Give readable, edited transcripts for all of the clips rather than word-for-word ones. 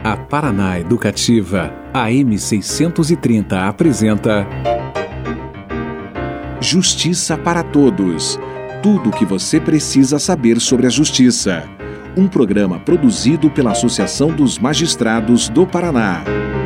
A Paraná Educativa, AM 630 apresenta Justiça para Todos. Tudo o que você precisa saber sobre a justiça. Um programa produzido pela Associação dos Magistrados do Paraná.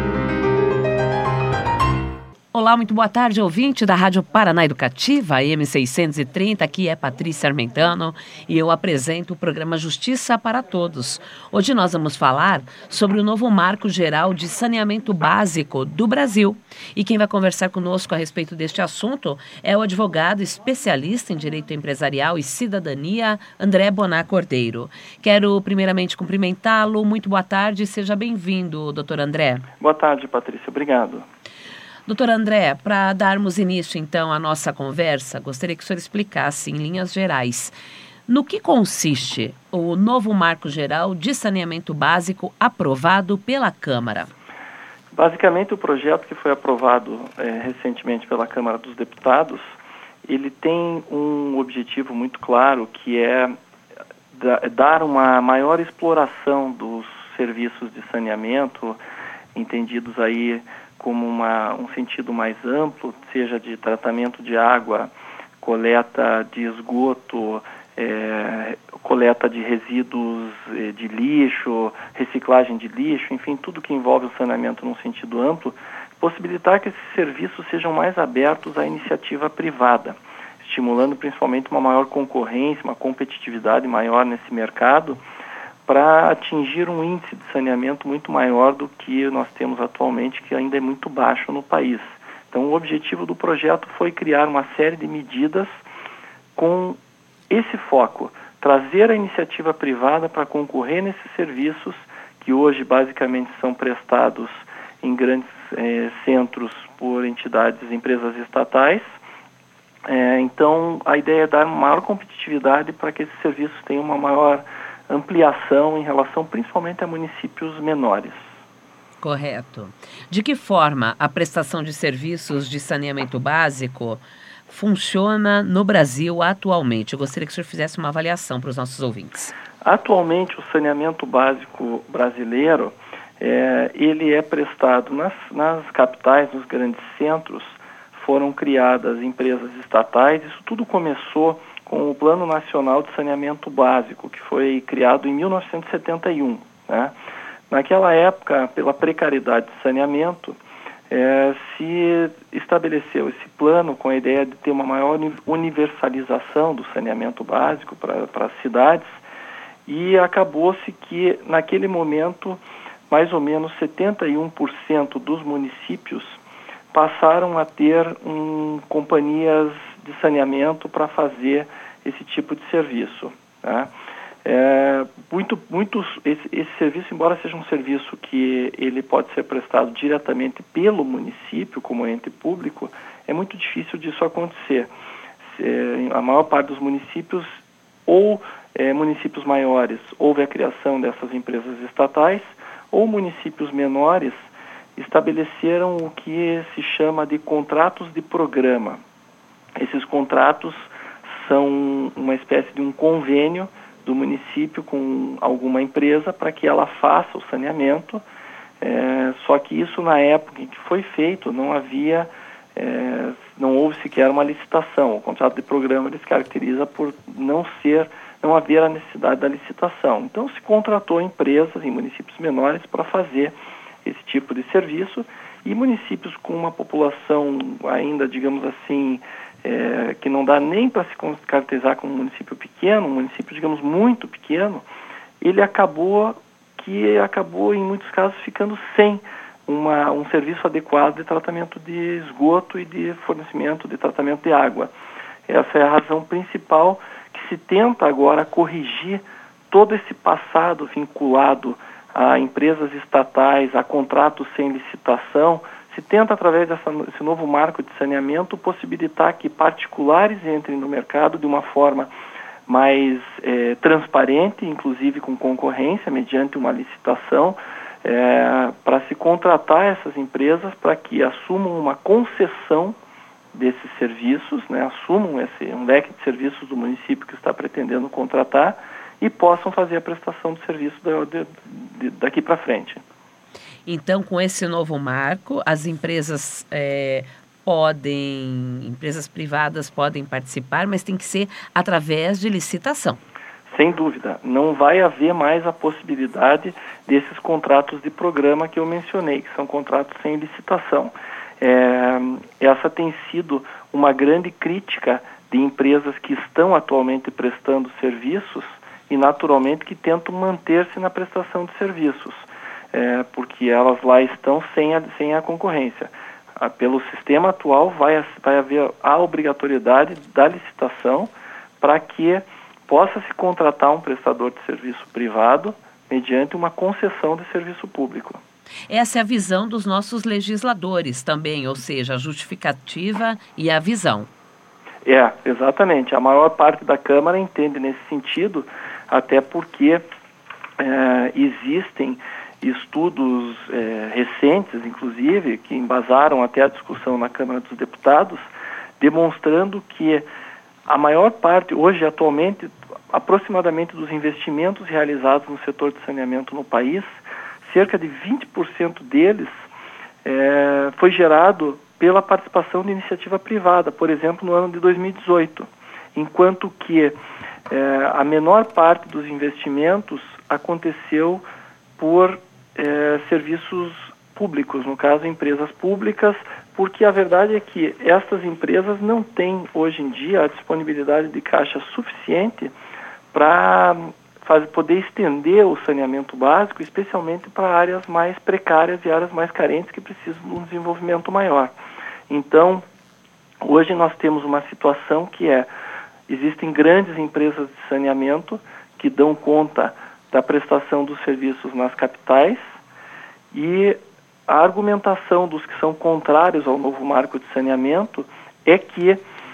Olá, muito boa tarde, ouvinte da Rádio Paraná Educativa, AM 630, aqui é Patrícia Armentano e eu apresento o programa Justiça para Todos. Hoje nós vamos falar sobre o novo Marco Geral de Saneamento Básico do Brasil. E quem vai conversar conosco a respeito deste assunto é o advogado especialista em Direito Empresarial e Cidadania, André Bonar Cordeiro. Quero primeiramente cumprimentá-lo, muito boa tarde e seja bem-vindo, doutor André. Boa tarde, Patrícia, obrigado. Doutor André, para darmos início, então, à nossa conversa, gostaria que o senhor explicasse, em linhas gerais, no que consiste o novo Marco Geral de Saneamento Básico aprovado pela Câmara. Basicamente, o projeto que foi aprovado recentemente pela Câmara dos Deputados, ele tem um objetivo muito claro, que é dar uma maior exploração dos serviços de saneamento, entendidos aí como um sentido mais amplo, seja de tratamento de água, coleta de esgoto, coleta de resíduos de lixo, reciclagem de lixo, enfim, tudo que envolve o saneamento num sentido amplo, possibilitar que esses serviços sejam mais abertos à iniciativa privada, estimulando principalmente uma maior concorrência, uma competitividade maior nesse mercado, para atingir um índice de saneamento muito maior do que nós temos atualmente, que ainda é muito baixo no país. Então, o objetivo do projeto foi criar uma série de medidas com esse foco, trazer a iniciativa privada para concorrer nesses serviços que hoje basicamente são prestados em grandes centros por entidades, empresas estatais. Então, a ideia é dar uma maior competitividade para que esses serviços tenham uma maior ampliação em relação principalmente a municípios menores. Correto. De que forma a prestação de serviços de saneamento básico funciona no Brasil atualmente? Eu gostaria que o senhor fizesse uma avaliação para os nossos ouvintes. Atualmente, o saneamento básico brasileiro, ele é prestado nas capitais, nos grandes centros. Foram criadas empresas estatais. Isso tudo começou com o Plano Nacional de Saneamento Básico, que foi criado em 1971. Né? Naquela época, pela precariedade de saneamento, se estabeleceu esse plano com a ideia de ter uma maior universalização do saneamento básico para as cidades, e acabou-se que, naquele momento, mais ou menos 71% dos municípios passaram a ter companhias de saneamento para fazer esse tipo de serviço. Né? Esse serviço, embora seja um serviço que ele pode ser prestado diretamente pelo município, como ente público, é muito difícil disso acontecer. A maior parte dos municípios, ou municípios maiores, houve a criação dessas empresas estatais, ou municípios menores estabeleceram o que se chama de contratos de programa. Esses contratos são uma espécie de um convênio do município com alguma empresa para que ela faça o saneamento, só que isso, na época em que foi feito, não houve sequer uma licitação. O contrato de programa ele se caracteriza por não haver a necessidade da licitação. Então se contratou empresas em municípios menores para fazer esse tipo de serviço, e municípios com uma população ainda, digamos assim, que não dá nem para se caracterizar como um município pequeno, um município, digamos, muito pequeno, ele acabou em muitos casos ficando sem um serviço adequado de tratamento de esgoto e de fornecimento de tratamento de água. Essa é a razão principal que se tenta agora corrigir todo esse passado vinculado a empresas estatais, a contratos sem licitação. Se tenta, através desse novo marco de saneamento, possibilitar que particulares entrem no mercado de uma forma mais transparente, inclusive com concorrência, mediante uma licitação, para se contratar essas empresas para que assumam uma concessão desses serviços, né, assumam um leque de serviços do município que está pretendendo contratar e possam fazer a prestação de serviço daqui para frente. Então, com esse novo marco, as empresas empresas privadas podem participar, mas tem que ser através de licitação. Sem dúvida, não vai haver mais a possibilidade desses contratos de programa que eu mencionei, que são contratos sem licitação. Essa tem sido uma grande crítica de empresas que estão atualmente prestando serviços e, naturalmente, que tentam manter-se na prestação de serviços, porque elas lá estão sem a concorrência. Pelo sistema atual, vai haver a obrigatoriedade da licitação para que possa se contratar um prestador de serviço privado mediante uma concessão de serviço público. Essa é a visão dos nossos legisladores também, ou seja, a justificativa e a visão. Exatamente. A maior parte da Câmara entende nesse sentido, até porque existem estudos recentes, inclusive, que embasaram até a discussão na Câmara dos Deputados, demonstrando que a maior parte, hoje, atualmente, aproximadamente dos investimentos realizados no setor de saneamento no país, cerca de 20% deles foi gerado pela participação de iniciativa privada, por exemplo, no ano de 2018, enquanto que a menor parte dos investimentos aconteceu por serviços públicos, no caso, empresas públicas, porque a verdade é que estas empresas não têm, hoje em dia, a disponibilidade de caixa suficiente para poder estender o saneamento básico, especialmente para áreas mais precárias e áreas mais carentes que precisam de um desenvolvimento maior. Então, hoje nós temos uma situação que existem grandes empresas de saneamento que dão conta da prestação dos serviços nas capitais, e a argumentação dos que são contrários ao novo marco de saneamento é que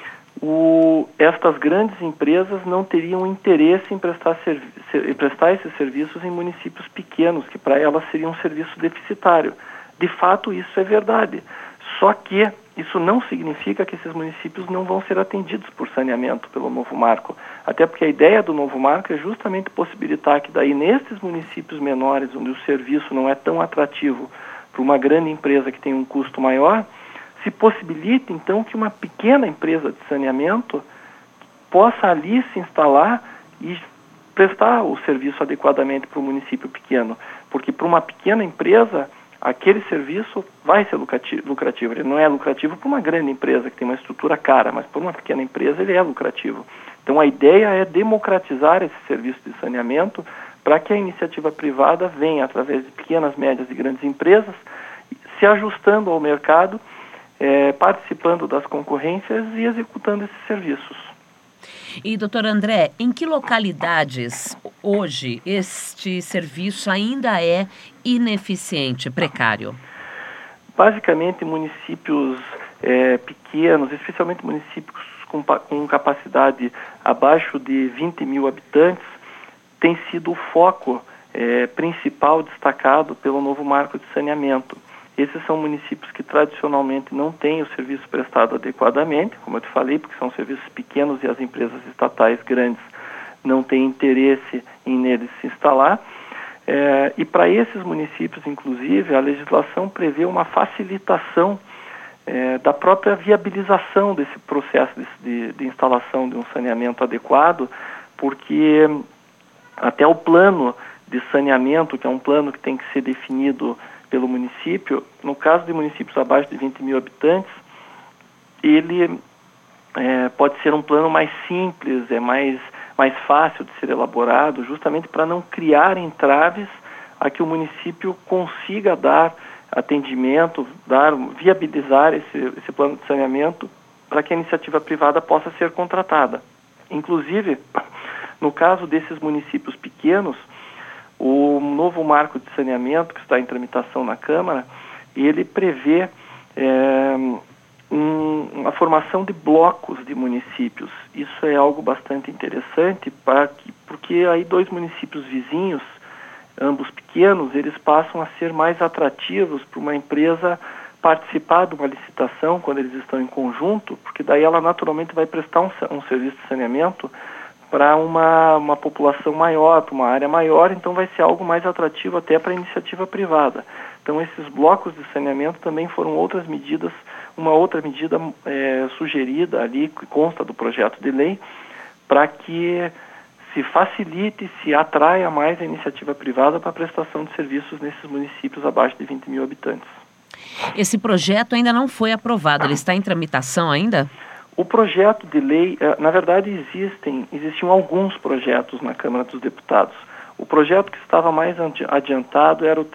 estas grandes empresas não teriam interesse em prestar esses serviços em municípios pequenos, que para elas seria um serviço deficitário. De fato, isso é verdade. Só que isso não significa que esses municípios não vão ser atendidos por saneamento pelo novo marco. Até porque a ideia do novo marco é justamente possibilitar que daí nesses municípios menores, onde o serviço não é tão atrativo para uma grande empresa que tem um custo maior, se possibilita então que uma pequena empresa de saneamento possa ali se instalar e prestar o serviço adequadamente para o município pequeno. Porque para uma pequena empresa, aquele serviço vai ser lucrativo. Ele não é lucrativo para uma grande empresa que tem uma estrutura cara, mas para uma pequena empresa ele é lucrativo. Então a ideia é democratizar esse serviço de saneamento para que a iniciativa privada venha, através de pequenas, médias e grandes empresas, se ajustando ao mercado, participando das concorrências e executando esses serviços. E, doutor André, em que localidades hoje este serviço ainda é ineficiente, precário? Basicamente, municípios pequenos, especialmente municípios com capacidade abaixo de 20 mil habitantes, tem sido o foco principal destacado pelo novo marco de saneamento. Esses são municípios que tradicionalmente não têm o serviço prestado adequadamente, como eu te falei, porque são serviços pequenos e as empresas estatais grandes não têm interesse em neles se instalar. E para esses municípios, inclusive, a legislação prevê uma facilitação da própria viabilização desse processo de instalação de um saneamento adequado, porque até o plano de saneamento, que é um plano que tem que ser definido pelo município, no caso de municípios abaixo de 20 mil habitantes, ele pode ser um plano mais simples, mais fácil de ser elaborado, justamente para não criar entraves a que o município consiga dar atendimento, viabilizar esse plano de saneamento para que a iniciativa privada possa ser contratada. Inclusive, no caso desses municípios pequenos, o novo marco de saneamento que está em tramitação na Câmara, ele prevê a formação de blocos de municípios. Isso é algo bastante interessante, porque aí 2 municípios vizinhos, ambos pequenos, eles passam a ser mais atrativos para uma empresa participar de uma licitação quando eles estão em conjunto, porque daí ela naturalmente vai prestar um serviço de saneamento para uma população maior, para uma área maior, então vai ser algo mais atrativo até para a iniciativa privada. Então, esses blocos de saneamento também foram outras medidas, uma outra medida sugerida ali, que consta do projeto de lei, para que se facilite, se atraia mais a iniciativa privada para a prestação de serviços nesses municípios abaixo de 20 mil habitantes. Esse projeto ainda não foi aprovado, ele está em tramitação ainda? O projeto de lei, na verdade existiam alguns projetos na Câmara dos Deputados. O projeto que estava mais adiantado era o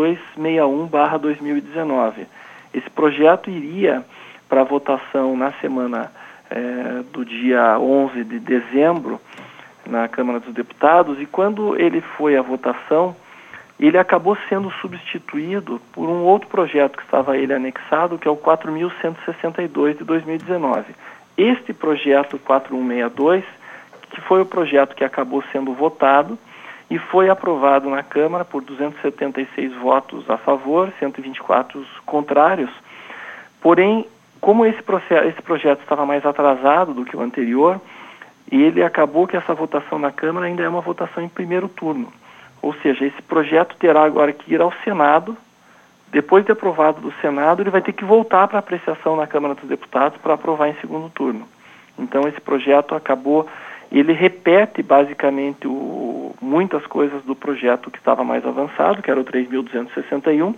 3261/2019. Esse projeto iria para votação na semana do dia 11 de dezembro, na Câmara dos Deputados, e quando ele foi à votação, ele acabou sendo substituído por um outro projeto que estava ele anexado, que é o 4.162 de 2019. Este projeto 4162, que foi o projeto que acabou sendo votado e foi aprovado na Câmara por 276 votos a favor, 124 contrários. Porém, como esse projeto estava mais atrasado do que o anterior, ele acabou que essa votação na Câmara ainda é uma votação em primeiro turno. Ou seja, esse projeto terá agora que ir ao Senado. Depois de aprovado do Senado, ele vai ter que voltar para apreciação na Câmara dos Deputados para aprovar em segundo turno. Então, esse projeto ele repete basicamente muitas coisas do projeto que estava mais avançado, que era o 3.261,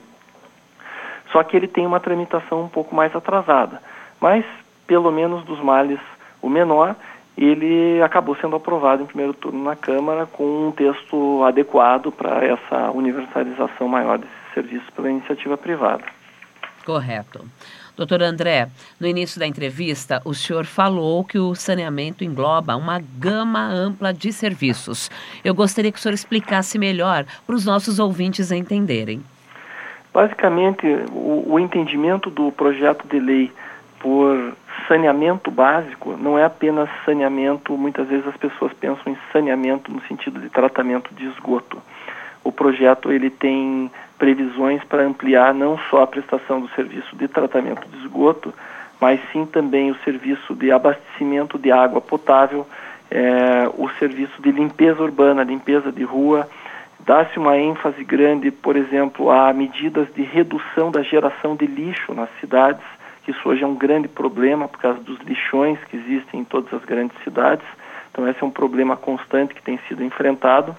só que ele tem uma tramitação um pouco mais atrasada. Mas, pelo menos dos males, o menor, ele acabou sendo aprovado em primeiro turno na Câmara com um texto adequado para essa universalização maior desses serviços pela iniciativa privada. Correto. Doutor André, no início da entrevista, o senhor falou que o saneamento engloba uma gama ampla de serviços. Eu gostaria que o senhor explicasse melhor para os nossos ouvintes entenderem. Basicamente, o entendimento do projeto de lei por saneamento básico não é apenas saneamento, muitas vezes as pessoas pensam em saneamento no sentido de tratamento de esgoto. O projeto ele tem previsões para ampliar não só a prestação do serviço de tratamento de esgoto, mas sim também o serviço de abastecimento de água potável, o serviço de limpeza urbana, limpeza de rua. Dá-se uma ênfase grande, por exemplo, a medidas de redução da geração de lixo nas cidades, que isso hoje é um grande problema por causa dos lixões que existem em todas as grandes cidades. Então esse é um problema constante que tem sido enfrentado.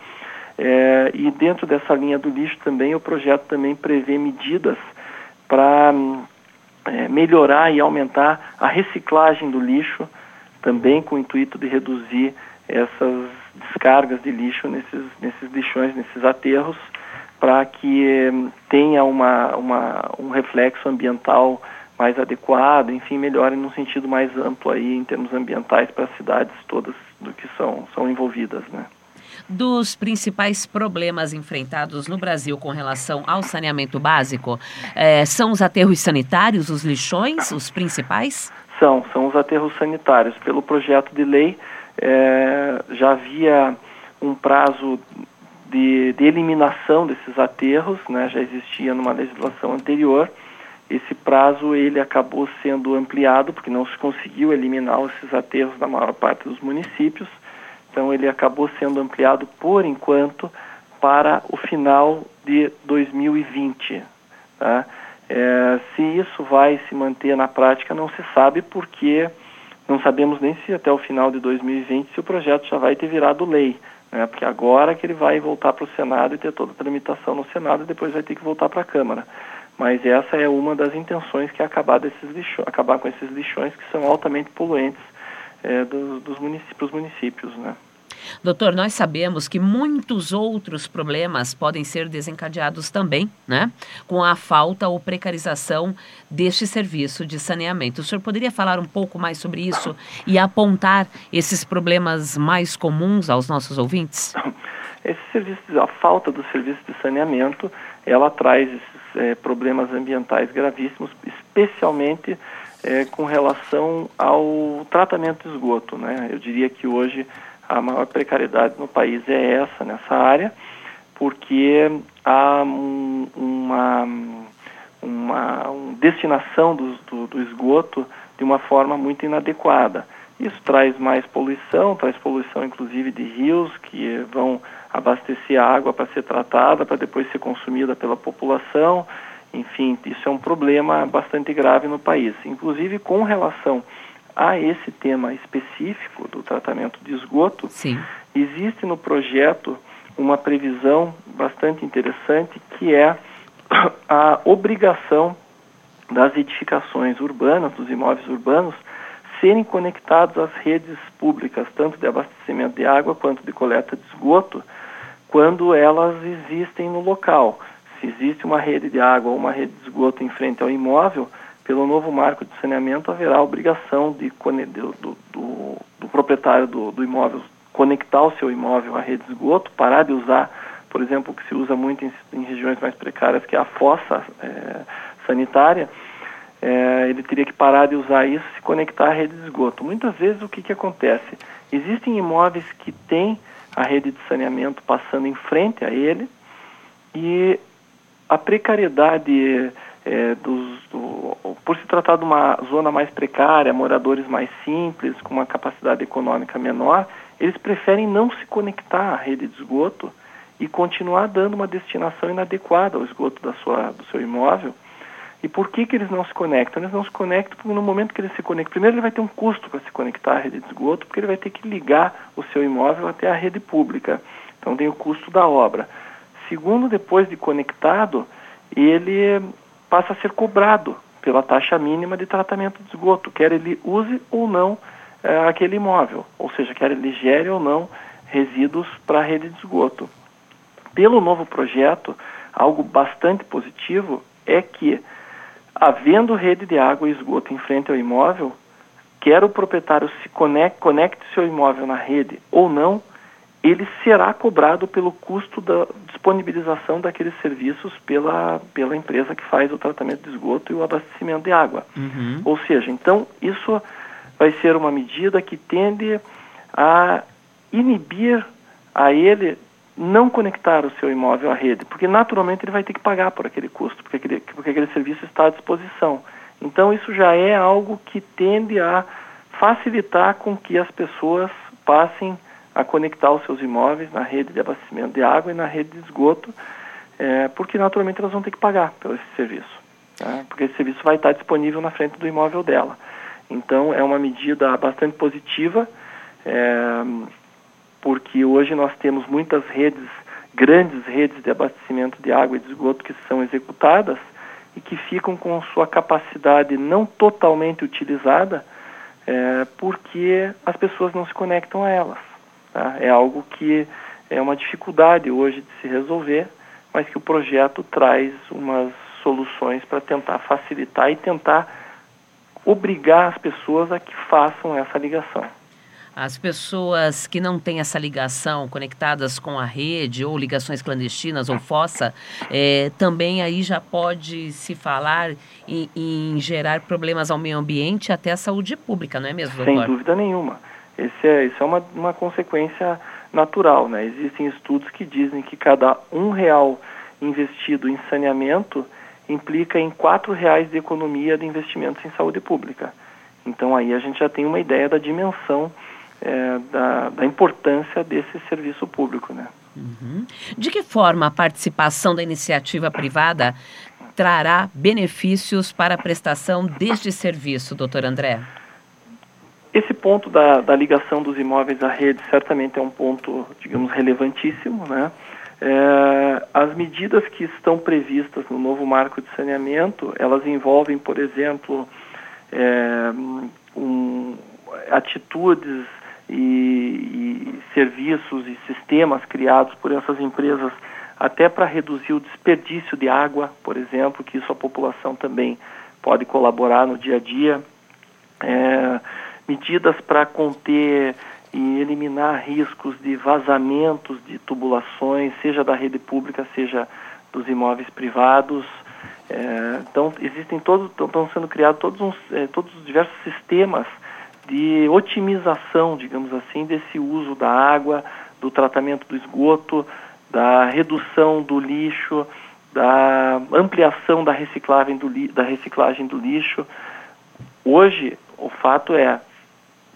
E dentro dessa linha do lixo também, o projeto também prevê medidas para melhorar e aumentar a reciclagem do lixo, também com o intuito de reduzir essas descargas de lixo nesses lixões, nesses aterros, para que tenha um reflexo ambiental mais adequado, enfim, melhore num sentido mais amplo aí em termos ambientais para as cidades todas do que são envolvidas, né? Dos principais problemas enfrentados no Brasil com relação ao saneamento básico, são os aterros sanitários, os lixões, os principais? São os aterros sanitários. Pelo projeto de lei, já havia um prazo de eliminação desses aterros, né? Já existia numa legislação anterior. Esse prazo ele acabou sendo ampliado porque não se conseguiu eliminar esses aterros na maior parte dos municípios. Então ele acabou sendo ampliado por enquanto para o final de 2020. Tá? Se isso vai se manter na prática não se sabe, porque não sabemos nem se até o final de 2020 se o projeto já vai ter virado lei, né? Porque agora que ele vai voltar para o Senado e ter toda a tramitação no Senado e depois vai ter que voltar para a Câmara. Mas essa é uma das intenções, que é acabar com esses lixões que são altamente poluentes dos municípios, né? Doutor, nós sabemos que muitos outros problemas podem ser desencadeados também, né? Com a falta ou precarização deste serviço de saneamento. O senhor poderia falar um pouco mais sobre isso e apontar esses problemas mais comuns aos nossos ouvintes? A falta do serviço de saneamento, ela traz esses problemas ambientais gravíssimos, especialmente com relação ao tratamento de esgoto, né? Eu diria que hoje a maior precariedade no país é nessa área, porque há uma destinação do esgoto de uma forma muito inadequada. Isso traz mais poluição, inclusive de rios que vão abastecer a água para ser tratada, para depois ser consumida pela população. Enfim, isso é um problema bastante grave no país. Inclusive, com relação a esse tema específico do tratamento de esgoto, Sim. existe no projeto uma previsão bastante interessante, que é a obrigação das edificações urbanas, dos imóveis urbanos, serem conectados às redes públicas, tanto de abastecimento de água quanto de coleta de esgoto, quando elas existem no local. Se existe uma rede de água ou uma rede de esgoto em frente ao imóvel, pelo novo marco de saneamento haverá a obrigação do proprietário do imóvel conectar o seu imóvel à rede de esgoto, parar de usar, por exemplo, o que se usa muito em regiões mais precárias, que é a fossa sanitária. Ele teria que parar de usar isso e se conectar à rede de esgoto. Muitas vezes o que acontece? Existem imóveis que têm a rede de saneamento passando em frente a ele, e a precariedade por se tratar de uma zona mais precária, moradores mais simples, com uma capacidade econômica menor, eles preferem não se conectar à rede de esgoto e continuar dando uma destinação inadequada ao esgoto do seu imóvel. E por que eles não se conectam? Eles não se conectam porque no momento que ele se conecta, primeiro ele vai ter um custo para se conectar à rede de esgoto, porque ele vai ter que ligar o seu imóvel até a rede pública. Então tem o custo da obra. Segundo, depois de conectado, ele passa a ser cobrado pela taxa mínima de tratamento de esgoto, quer ele use ou não aquele imóvel, ou seja, quer ele gere ou não resíduos para a rede de esgoto. Pelo novo projeto, algo bastante positivo é que, havendo rede de água e esgoto em frente ao imóvel, quer o proprietário se conecte seu imóvel na rede ou não, ele será cobrado pelo custo da disponibilização daqueles serviços pela empresa que faz o tratamento de esgoto e o abastecimento de água. Uhum. Ou seja, então, isso vai ser uma medida que tende a inibir a ele não conectar o seu imóvel à rede, porque naturalmente ele vai ter que pagar por aquele custo, porque aquele serviço está à disposição. Então, isso já é algo que tende a facilitar com que as pessoas passem a conectar os seus imóveis na rede de abastecimento de água e na rede de esgoto, porque naturalmente elas vão ter que pagar por esse serviço, né? Porque esse serviço vai estar disponível na frente do imóvel dela. Então é uma medida bastante positiva, porque hoje nós temos muitas grandes redes de abastecimento de água e de esgoto que são executadas e que ficam com sua capacidade não totalmente utilizada, porque as pessoas não se conectam a elas. Tá? É algo que é uma dificuldade hoje de se resolver, mas que o projeto traz umas soluções para tentar facilitar e tentar obrigar as pessoas a que façam essa ligação. As pessoas que não têm essa ligação conectadas com a rede ou ligações clandestinas ou fossa, também aí já pode se falar em gerar problemas ao meio ambiente e até à saúde pública, não é mesmo, doutor? Sem dúvida nenhuma. Isso é uma consequência natural, né? Existem estudos que dizem que cada R$1 investido em saneamento implica em R$4 de economia de investimentos em saúde pública. Então aí a gente já tem uma ideia da dimensão da importância desse serviço público, né? Uhum. De que forma a participação da iniciativa privada trará benefícios para a prestação deste serviço, doutor André? Esse ponto da ligação dos imóveis à rede certamente é um ponto, digamos, relevantíssimo, né? As medidas que estão previstas no novo marco de saneamento, elas envolvem, por exemplo, atitudes e serviços e sistemas criados por essas empresas até para reduzir o desperdício de água, por exemplo, que isso a população também pode colaborar no dia a dia. Medidas para conter e eliminar riscos de vazamentos de tubulações, seja da rede pública, seja dos imóveis privados. Então, estão sendo criados todos os diversos sistemas de otimização, digamos assim, desse uso da água, do tratamento do esgoto, da redução do lixo, da ampliação da reciclagem do lixo. Hoje, o fato é,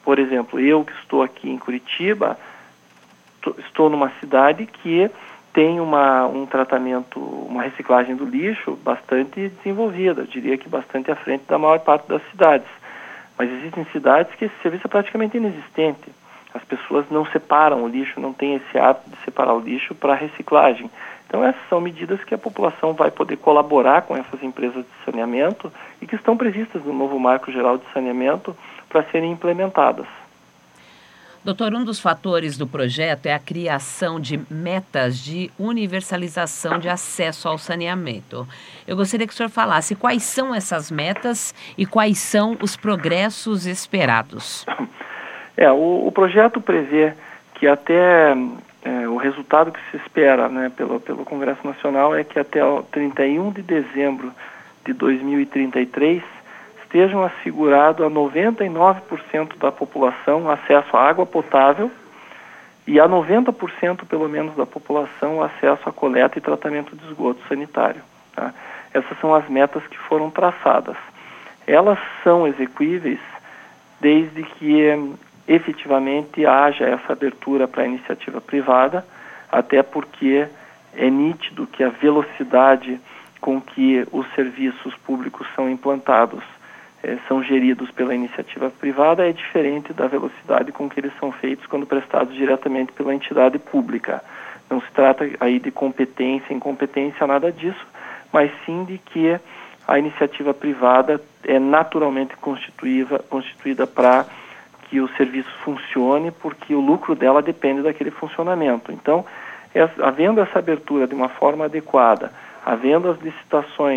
Por exemplo, eu que estou aqui em Curitiba, estou numa cidade que tem um tratamento, uma reciclagem do lixo bastante desenvolvida, eu diria que bastante à frente da maior parte das cidades. Mas existem cidades que esse serviço é praticamente inexistente. As pessoas não separam o lixo, não têm esse hábito de separar o lixo para reciclagem. Então essas são medidas que a população vai poder colaborar com essas empresas de saneamento e que estão previstas no novo Marco Geral de Saneamento para serem implementadas. Doutor, um dos fatores do projeto é a criação de metas de universalização de acesso ao saneamento. Eu gostaria que o senhor falasse quais são essas metas e quais são os progressos esperados. O projeto prevê que até o resultado que se espera, né, pelo Congresso Nacional é que até o 31 de dezembro de 2033 estejam assegurado a 99% da população acesso à água potável e a 90% pelo menos da população acesso à coleta e tratamento de esgoto sanitário. Tá? Essas são as metas que foram traçadas. Elas são execuíveis desde que efetivamente haja essa abertura para a iniciativa privada, até porque é nítido que a velocidade com que os serviços públicos são implantados são geridos pela iniciativa privada é diferente da velocidade com que eles são feitos quando prestados diretamente pela entidade pública. Não se trata aí de competência, incompetência, nada disso, mas sim de que a iniciativa privada é naturalmente constituída para que o serviço funcione, porque o lucro dela depende daquele funcionamento. Então, havendo essa abertura de uma forma adequada, havendo as licitações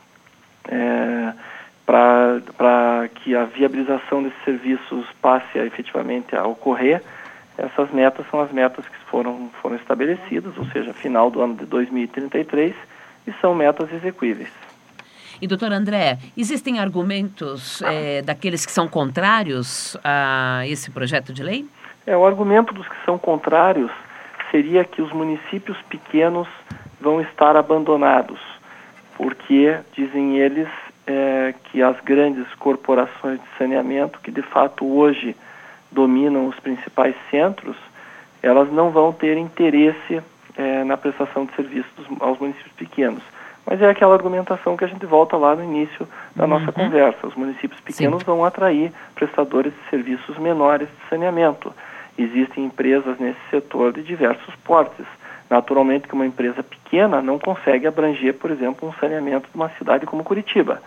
para que a viabilização desses serviços passe efetivamente a ocorrer, essas metas são as metas que foram estabelecidas, ou seja, final do ano de 2033, e são metas execuíveis. E, doutor André, existem argumentos daqueles que são contrários a esse projeto de lei? O argumento dos que são contrários seria que os municípios pequenos vão estar abandonados, porque, dizem eles, que as grandes corporações de saneamento, que de fato hoje dominam os principais centros, elas não vão ter interesse na prestação de serviços aos municípios pequenos. Mas é aquela argumentação que a gente volta lá no início da nossa conversa. Os municípios pequenos vão atrair prestadores de serviços menores de saneamento. Existem empresas nesse setor de diversos portes. Naturalmente que uma empresa pequena não consegue abranger, por exemplo, um saneamento de uma cidade como Curitiba.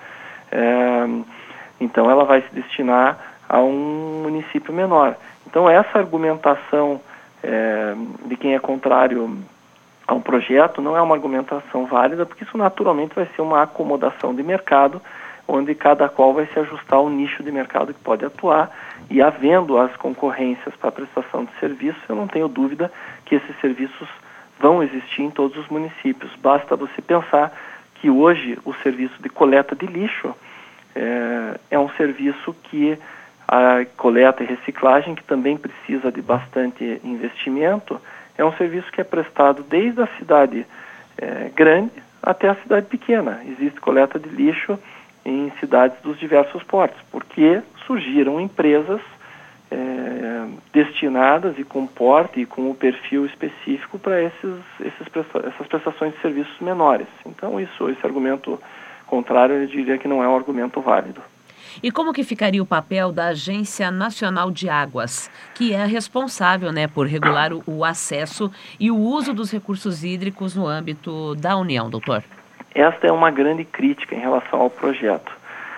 Então ela vai se destinar a um município menor. Então essa argumentação de quem é contrário a um projeto não é uma argumentação válida, porque isso naturalmente vai ser uma acomodação de mercado, onde cada qual vai se ajustar ao nicho de mercado que pode atuar, e havendo as concorrências para a prestação de serviços, eu não tenho dúvida que esses serviços vão existir em todos os municípios. Basta você pensar que hoje o serviço de coleta de lixo é um serviço que a coleta e reciclagem, que também precisa de bastante investimento, é um serviço que é prestado desde a cidade grande até a cidade pequena. Existe coleta de lixo em cidades dos diversos portos, porque surgiram empresas destinadas e com porte e com o perfil específico para essas prestações de serviços menores. Então esse argumento contrário, eu diria que não é um argumento válido. E como que ficaria o papel da Agência Nacional de Águas, que é responsável, por regular o acesso e o uso dos recursos hídricos no âmbito da União, doutor? Esta é uma grande crítica em relação ao projeto,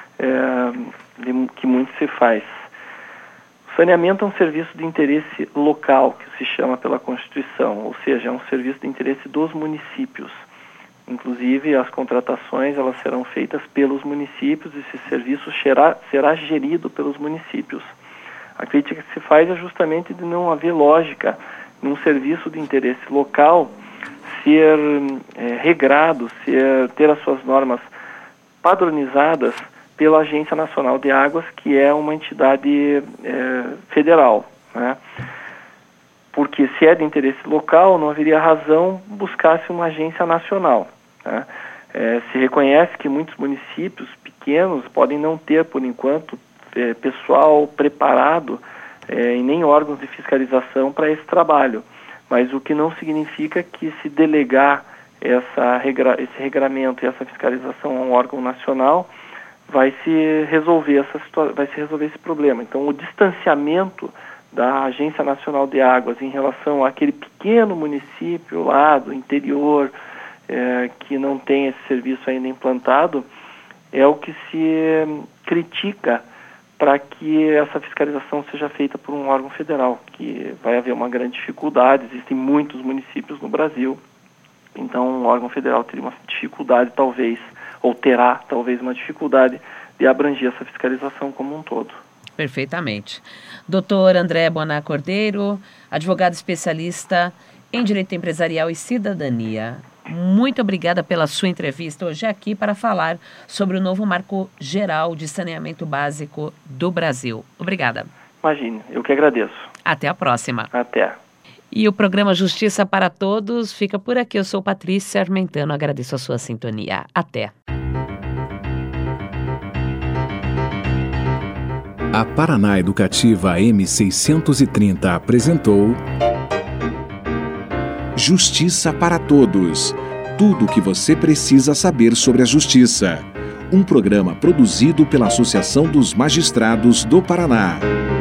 que muito se faz. O saneamento é um serviço de interesse local, que se chama pela Constituição, ou seja, é um serviço de interesse dos municípios. Inclusive, as contratações elas serão feitas pelos municípios e esse serviço será gerido pelos municípios. A crítica que se faz é justamente de não haver lógica num serviço de interesse local ser regrado, ter as suas normas padronizadas pela Agência Nacional de Águas, que é uma entidade federal, né? Porque se é de interesse local, não haveria razão buscar-se uma agência nacional, né? Se reconhece que muitos municípios pequenos podem não ter, por enquanto, pessoal preparado e nem órgãos de fiscalização para esse trabalho. Mas o que não significa que se delegar esse regramento e essa fiscalização a um órgão nacional vai se resolver esse problema. Então, o distanciamento da Agência Nacional de Águas em relação àquele pequeno município lá do interior que não tem esse serviço ainda implantado é o que se critica para que essa fiscalização seja feita por um órgão federal, que vai haver uma grande dificuldade. Existem muitos municípios no Brasil, então um órgão federal teria uma dificuldade talvez, ou terá talvez uma dificuldade de abranger essa fiscalização como um todo. Perfeitamente. Dr. André Bonar Cordeiro, advogado especialista em Direito Empresarial e Cidadania. Muito obrigada pela sua entrevista hoje aqui para falar sobre o novo Marco Geral de Saneamento Básico do Brasil. Obrigada. Imagine, eu que agradeço. Até a próxima. Até. E o programa Justiça para Todos fica por aqui. Eu sou Patrícia Armentano, agradeço a sua sintonia. Até. A Paraná Educativa M630 apresentou Justiça para Todos. Tudo o que você precisa saber sobre a justiça. Um programa produzido pela Associação dos Magistrados do Paraná.